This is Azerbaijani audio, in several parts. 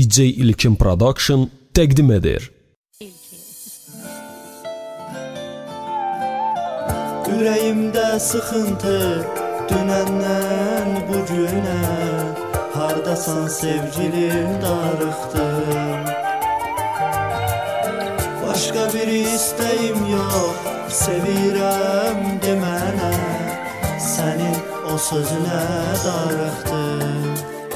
DJ İlkin Production təqdim edir. Ürəyimdə sıxıntı dünəndən bugünə, hardasan sevgilim, darıxdım. Başqa bir istəyim yox, sevirəm demənə, sənin o sözünə darıxdım.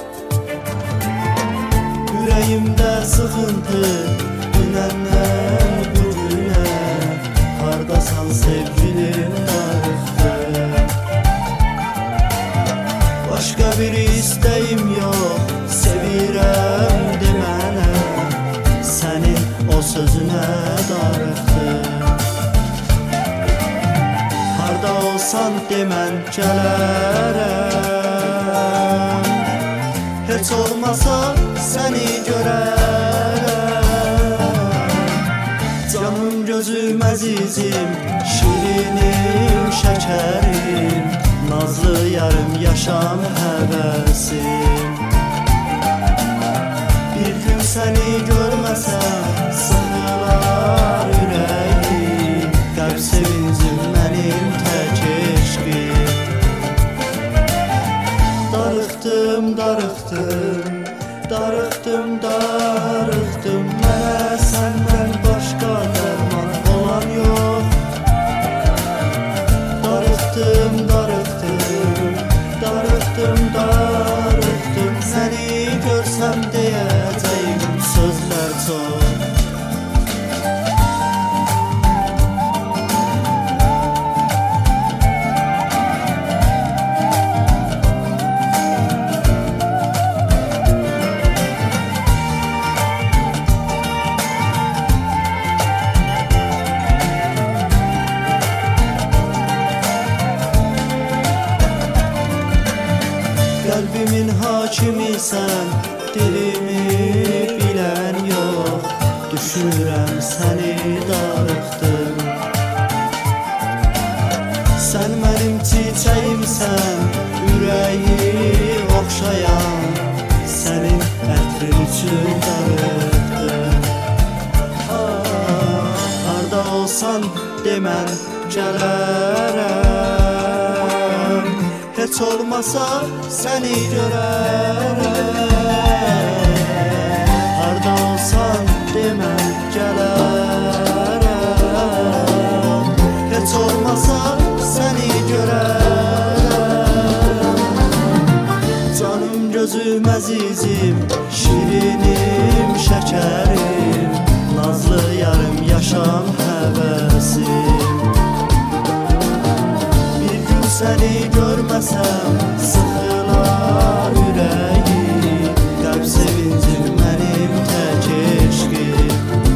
Ürəyimdə sıxıntı dünəndən bugünə, hardasan sevgilim, darıxdım. Başqa bir istəyim yox, sevirəm demənə, sənin o sözünə darıxdım. Harda olsan demən gələrəm, heç olmasa səni görərəm. Canım gözüm əzizim, şirinim, şəkərim, nazlı yarım yaşam həvəsim. Bir gün səni görməsəm sıxılar ürəyim, qəlb sevincim mənim tək eşqim. Darıxdım, darıxdım, darıxdım, darıxdım, mənə səndən başqa dərman olan yox. Darıxdım, darıxdım, darıxdım, darıxdım, səni görsəm deyəcəyim sözlər çox. Qəlbimin hakimisən, dilimi bilən yox, düşünürəm səni, darıxdım. Sən mənim çiçəyimsən, ürəyi oxşayan, sənin ətrin üçün darıxdım. Harda olsan demən gələrəm, heç olmasa səni görərəm. Harda olsan demən gələrəm, heç olmasa səni görərəm. Canım gözüm əzizim, şirinim, şəkərim, nazlı yarım yaşam həvəsim. Səni görməsəm sıxılar ürəyim, qəlb sevincim mənim tək eşqim.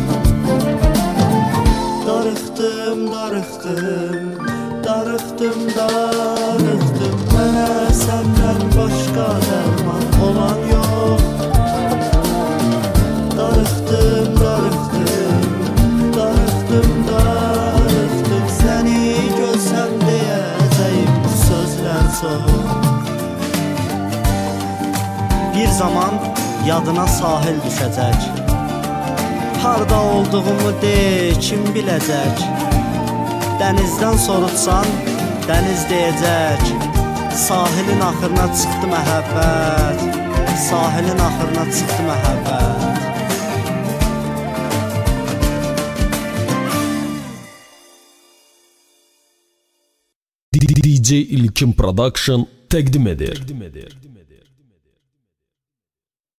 Darıxdım, darıxdım, darıxdım, darıxdım, mənə səndən başqa dərman olan yox. Darıxdım, darıxdım, darıxdım, darıxdım, səni görsəm deyəcəyim sözlər çox. Bir zaman yadına sahil düşəcək, harda olduğumu de, kim biləcək. Dənizdən sorutsan, dəniz deyəcək, sahilin axırına çıxdı məhəbbət, sahilin axırına çıxdı məhəbbət. DJ İlkin Production təqdim edir.